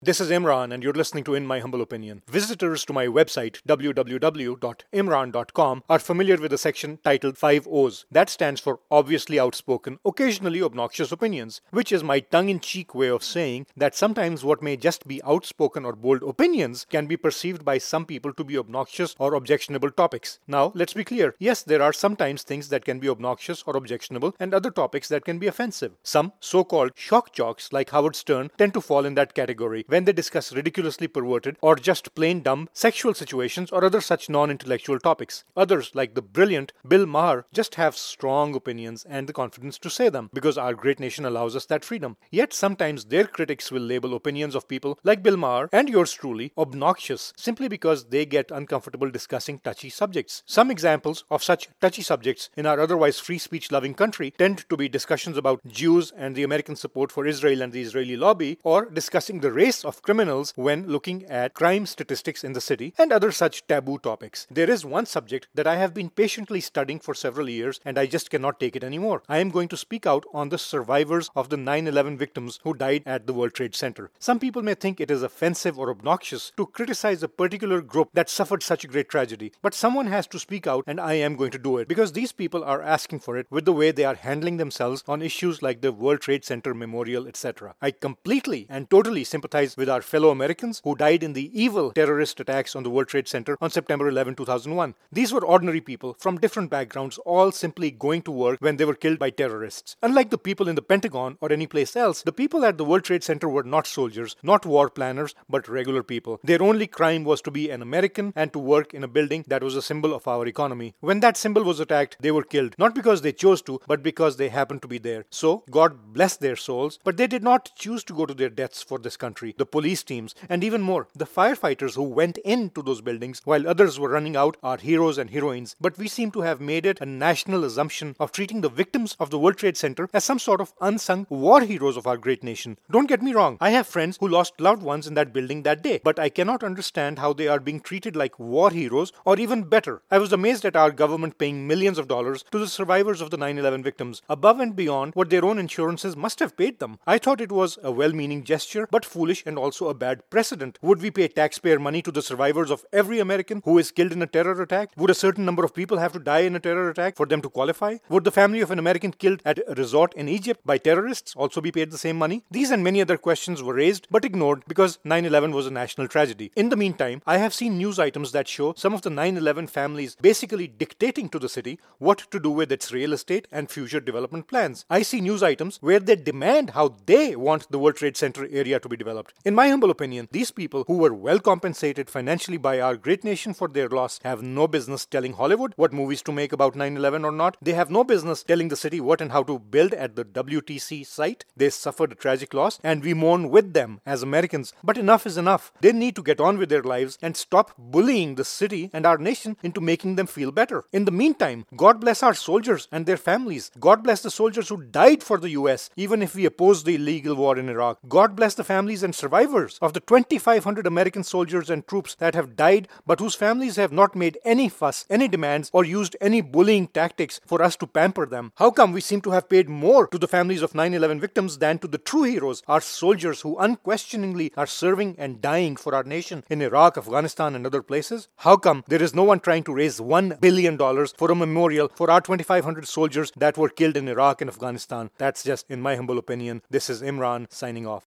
This is Imran, and you're listening to In My Humble Opinion. Visitors to my website, www.imran.com, are familiar with a section titled 5 O's. That stands for obviously outspoken, occasionally obnoxious opinions, which is my tongue-in-cheek way of saying that sometimes what may just be outspoken or bold opinions can be perceived by some people to be obnoxious or objectionable topics. Now, let's be clear. Yes, there are sometimes things that can be obnoxious or objectionable and other topics that can be offensive. Some so-called shock jocks like Howard Stern tend to fall in that category when they discuss ridiculously perverted or just plain dumb sexual situations or other such non-intellectual topics. Others, like the brilliant Bill Maher, just have strong opinions and the confidence to say them because our great nation allows us that freedom. Yet sometimes their critics will label opinions of people like Bill Maher and yours truly obnoxious simply because they get uncomfortable discussing touchy subjects. Some examples of such touchy subjects in our otherwise free speech loving country tend to be discussions about Jews and the American support for Israel and the Israeli lobby, or discussing the race of criminals when looking at crime statistics in the city and other such taboo topics. There is one subject that I have been patiently studying for several years and I just cannot take it anymore. I am going to speak out on the survivors of the 9/11 victims who died at the World Trade Center. Some people may think it is offensive or obnoxious to criticize a particular group that suffered such a great tragedy, but someone has to speak out and I am going to do it because these people are asking for it with the way they are handling themselves on issues like the World Trade Center Memorial, etc. I completely and totally sympathize with our fellow Americans who died in the evil terrorist attacks on the World Trade Center on September 11, 2001. These were ordinary people from different backgrounds, all simply going to work when they were killed by terrorists. Unlike the people in the Pentagon or any place else, the people at the World Trade Center were not soldiers, not war planners, but regular people. Their only crime was to be an American and to work in a building that was a symbol of our economy. When that symbol was attacked, they were killed, not because they chose to, but because they happened to be there. So, God bless their souls, but they did not choose to go to their deaths for this country. The police teams, and even more, the firefighters who went into those buildings while others were running out are heroes and heroines. But we seem to have made it a national assumption of treating the victims of the World Trade Center as some sort of unsung war heroes of our great nation. Don't get me wrong, I have friends who lost loved ones in that building that day, but I cannot understand how they are being treated like war heroes, or even better. I was amazed at our government paying millions of dollars to the survivors of the 9/11 victims, above and beyond what their own insurances must have paid them. I thought it was a well-meaning gesture, but foolish and also a bad precedent. Would we pay taxpayer money to the survivors of every American who is killed in a terror attack? Would a certain number of people have to die in a terror attack for them to qualify? Would the family of an American killed at a resort in Egypt by terrorists also be paid the same money? These and many other questions were raised but ignored because 9/11 was a national tragedy. In the meantime, I have seen news items that show some of the 9/11 families basically dictating to the city what to do with its real estate and future development plans. I see news items where they demand how they want the World Trade Center area to be developed. In my humble opinion, these people who were well compensated financially by our great nation for their loss have no business telling Hollywood what movies to make about 9/11 or not. They have no business telling the city what and how to build at the WTC site. They suffered a tragic loss and we mourn with them as Americans. But enough is enough. They need to get on with their lives and stop bullying the city and our nation into making them feel better. In the meantime, God bless our soldiers and their families. God bless the soldiers who died for the US, even if we oppose the illegal war in Iraq. God bless the families and survivors of the 2,500 American soldiers and troops that have died, but whose families have not made any fuss, any demands, or used any bullying tactics for us to pamper them. How come we seem to have paid more to the families of 9/11 victims than to the true heroes, our soldiers who unquestioningly are serving and dying for our nation in Iraq, Afghanistan, and other places? How come there is no one trying to raise $1 billion for a memorial for our 2,500 soldiers that were killed in Iraq and Afghanistan? That's just in my humble opinion. This is Imran signing off.